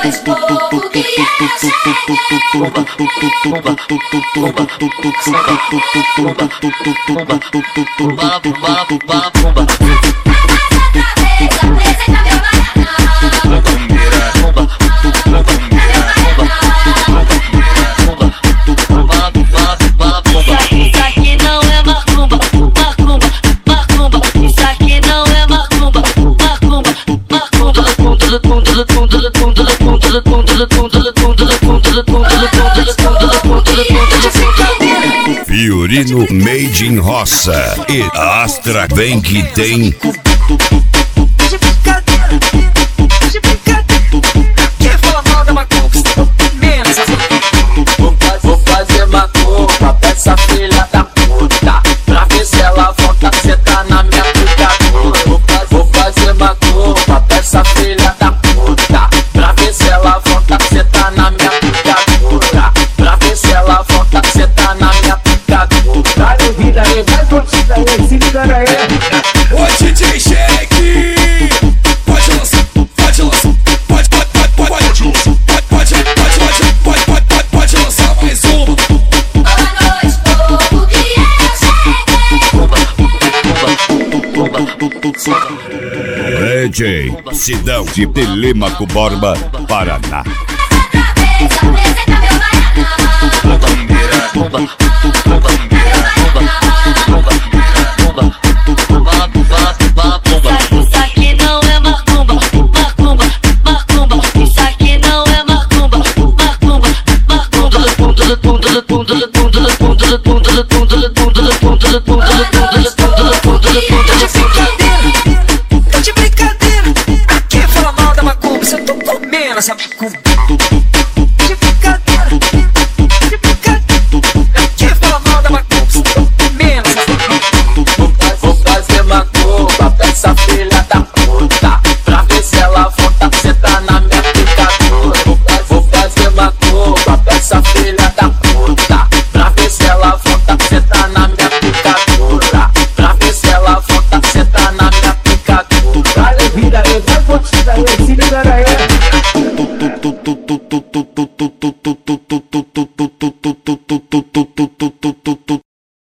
povo que Fiorino Made in Roça e Astra vem que tem. Vou fazer macumba pra essa filha da puta, pra ver se ela volta a sentar na minha picadura. Vou fazer macumba pra essa filha da puta, pra ver se ela volta a sentar na minha picadura. Pra ver se ela volta a sentar na minha picadura. Vai vida aí, vai curtida aí, se liga aí. Ô DJ Shake, pode lançar, pode lançar, pode lançar mais uma. boa noite, povo que DJ Sidão de Telêmaco Borba, Paraná. Isso aqui não é macumba, macumba, macumba. Isso aqui não é macumba, macumba, Tô de brincadeira, pra que fala mal da macumba? Se eu tô comendo essa macumba. De brincadeira, pra que fala mal da macumba? Se eu tô comendo essa macumba. Vou fazer macumba pra essa filha da puta, pra ver se ela volta a sentar na minha picadura. Vou fazer macumba pra essa filha da puta, pra ver se ela volta a sentar na minha picadura. Pra ver se ela volta a sentar na minha picadura. Vai vida aí, vai curtida aí, se liga aí. Tu